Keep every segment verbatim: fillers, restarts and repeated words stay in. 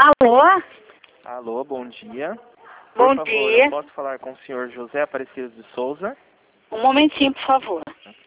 Alô? Alô, bom dia. Bom Por favor, dia. eu posso falar com o senhor José Aparecido de Souza? Um momentinho, por favor.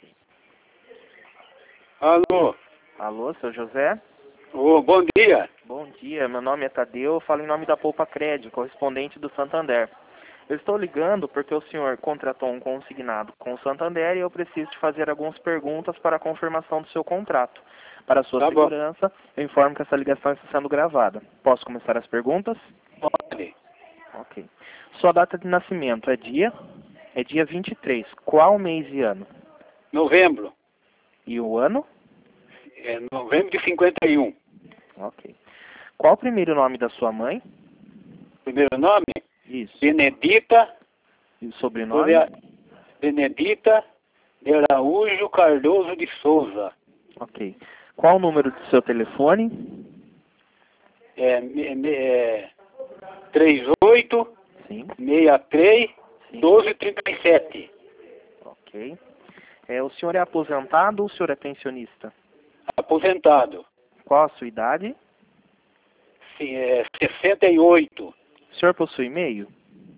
Alô? Alô, seu José? Ô, bom dia. Bom dia, meu nome é Tadeu, eu falo em nome da Poupa Crédito, correspondente do Santander. Eu estou ligando porque o senhor contratou um consignado com o Santander e eu preciso de fazer algumas perguntas para a confirmação do seu contrato. Para a sua Tá bom. segurança, eu informo que essa ligação está sendo gravada. Posso começar as perguntas? Pode. Ok. Sua data de nascimento é dia? É dia vinte e três. Qual mês e ano? Novembro. E o ano? É novembro de cinquenta e um. Ok. Qual o primeiro nome da sua mãe? Primeiro nome? Isso. Benedita. E o sobrenome? Benedita de Araújo Cardoso de Souza. Ok. Qual o número do seu telefone? É, me- me- é trinta e oito, Sim. sessenta e três, Sim. doze trinta e sete. Ok. É, o senhor é aposentado ou o senhor é pensionista? Aposentado. Qual a sua idade? Sim, é sessenta e oito. O senhor possui e-mail?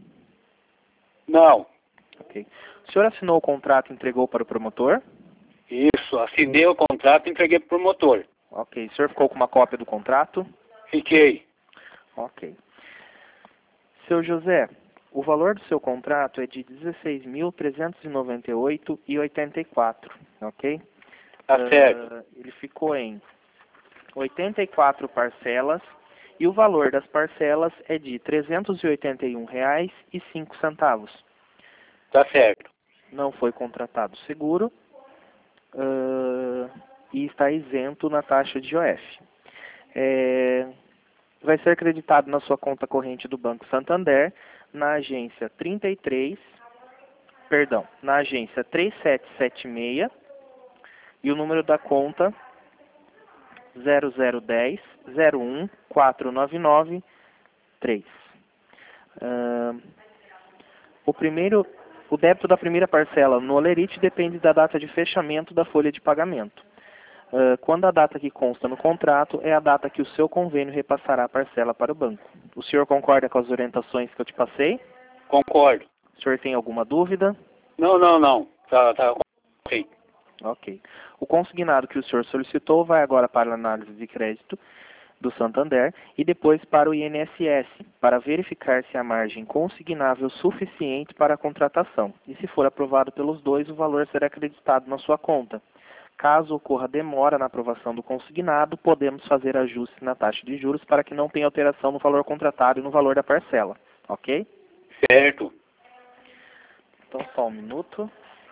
Não. Ok. O senhor assinou o contrato e entregou para o promotor? Isso, assinei o contrato e entreguei pro promotor. Ok. O senhor ficou com uma cópia do contrato? Fiquei. Ok. Seu José, o valor do seu contrato é de dezesseis mil trezentos e noventa e oito reais e oitenta e quatro centavos, ok? Tá Ah, certo. ele ficou em oitenta e quatro parcelas e o valor das parcelas é de trezentos e oitenta e um reais e cinco centavos. Tá certo. Não foi contratado seguro ah, e está isento na taxa de I O F. É, vai ser creditado na sua conta corrente do Banco Santander, na agência trinta e três, perdão, na agência três sete sete seis e o número da conta zero zero dez zero um quatro nove nove três. Uh, o primeiro, o débito da primeira parcela no Olerite depende da data de fechamento da folha de pagamento. Uh, quando a data que consta no contrato é a data que o seu convênio repassará a parcela para o banco. O senhor concorda com as orientações que eu te passei? Concordo. O senhor tem alguma dúvida? Não, não, não. Tá, tá. Sim. Ok. O consignado que o senhor solicitou vai agora para a análise de crédito do Santander e depois para o I N S S, para verificar se a margem consignável suficiente para a contratação. E se for aprovado pelos dois, o valor será acreditado na sua conta. Caso ocorra demora na aprovação do consignado, podemos fazer ajustes na taxa de juros para que não tenha alteração no valor contratado e no valor da parcela. Ok? Certo. Então, só um minuto.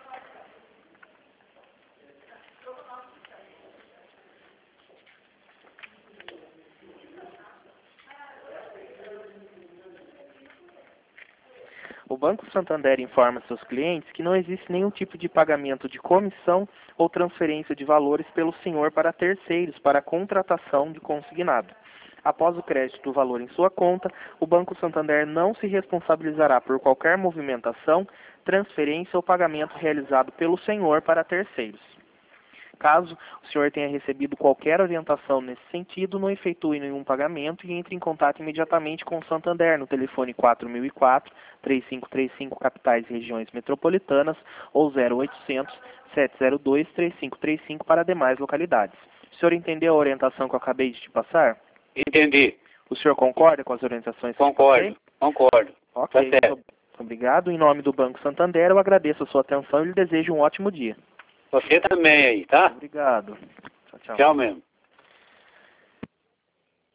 O Banco Santander informa seus clientes que não existe nenhum tipo de pagamento de comissão ou transferência de valores pelo senhor para terceiros para a contratação de consignado. Após o crédito do valor em sua conta, o Banco Santander não se responsabilizará por qualquer movimentação, transferência ou pagamento realizado pelo senhor para terceiros. Caso o senhor tenha recebido qualquer orientação nesse sentido, não efetue nenhum pagamento e entre em contato imediatamente com o Santander no telefone quatro mil e quatro, três cinco três cinco capitais e regiões metropolitanas ou zero oitocentos, sete zero dois, três cinco três cinco para demais localidades. O senhor entendeu a orientação que eu acabei de te passar? Entendi. O senhor concorda com as orientações que eu te Concordo. passei? Concordo. Ok, Tá certo. muito obrigado. Em nome do Banco Santander, eu agradeço a sua atenção e lhe desejo um ótimo dia. Você também aí, tá? Obrigado. Tchau, tchau. Tchau mesmo.